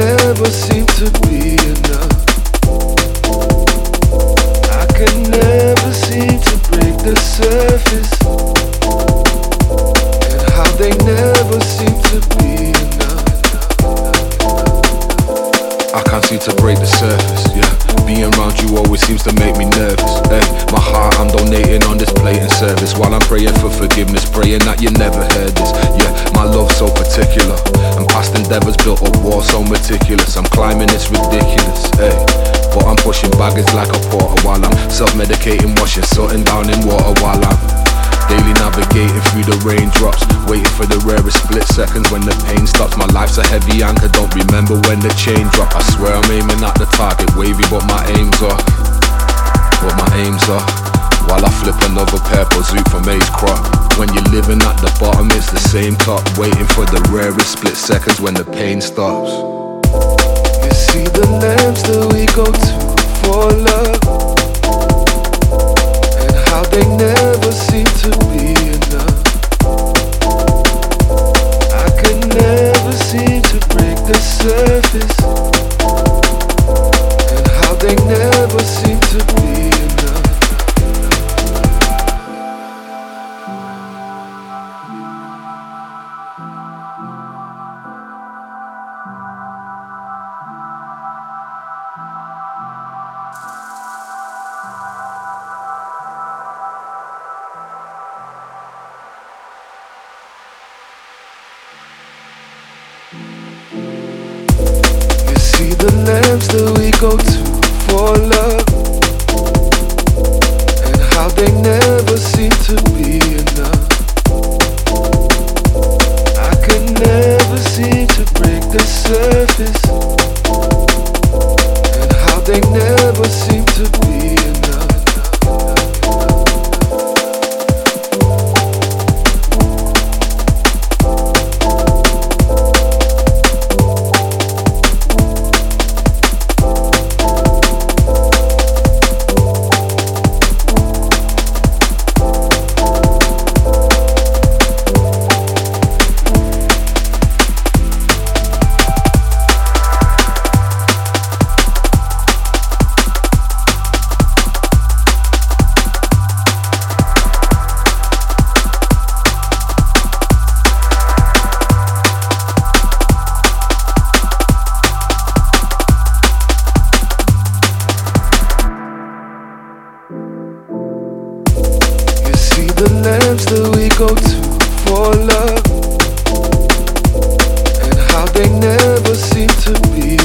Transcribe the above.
never seem to be enough. I can never seem to break the surface, and how they never seem to be enough. I can't seem to break the surface, yeah. Being around you always seems to make me nervous. Hey, my heart I'm donating on this plating service, while I'm praying for forgiveness, praying that you never heard this. Yeah, my love's so particular, and past endeavors built a wall so meticulous. I'm climbing, it's ridiculous. Hey, but I'm pushing baggage like a porter while I'm self-medicating, washing something down in water while I'm daily navigating through the raindrops, waiting for the rarest split seconds when the pain stops. My life's a heavy anchor, don't remember when the chain drop. I swear I'm aiming at the target, wavy but my aims are, while I flip another purple zoot from Ace Crop. When you're living at the bottom, it's the same top, waiting for the rarest split seconds when the pain stops. You see the lengths that we go to for love, and how they never seem to be enough. I could never seem to break the surface, and how they never seem to be enough. See the lengths that we go to for love, and how they never seem to be enough. I could never seem to break the surface, and how they never seem to be enough. The lengths that we go to for love, and how they never seem to be